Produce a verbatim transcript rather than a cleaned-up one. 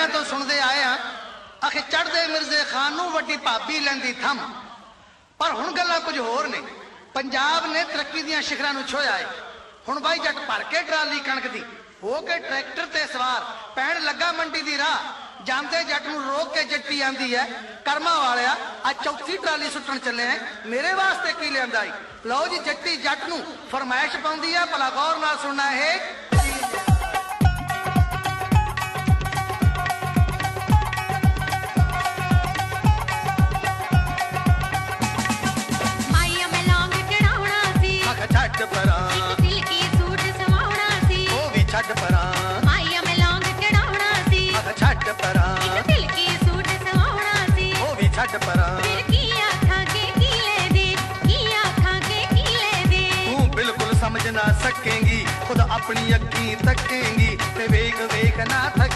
वड्डियां तो सुनते आए हाँ आखे चढ़दे मिर्जे खान नूं वड्डी भाबी लैंदी थम, पर हुण गल्लां कुछ होर ने। पंजाब ने तरक्की दियां शिखरां नूं छुआ है। हुण बाई जट भर के ट्राली कणक दी हो के ट्रैक्टर ते सवार पैण लगा मंडी दी राह, जांदे जट नूं रोक के जट्टी आंदी है कर्मा वालिया अज चौथी ट्राली सुट्टण चले हैं, मेरे वास्ते की लिआंदा है। लो जी जट्टी जट नूं फरमाइश पाउंदी है, भला गौर नाल सुनना है। छड्ड परां सिल्की सूट सवाउणा सी, ओ वी छड्ड परां माईया मैं लौंग चढ़ाउणा सी, छड्ड परां सिल्की सूट सवाउणा सी, ओ वी छड्ड परां फिर की आखां के की ले दे, की आखां के की ले दे। तू बिल्कुल समझ ना सकेंगी खुद अपनी अखीं तकेंगी ते वेख वेख ना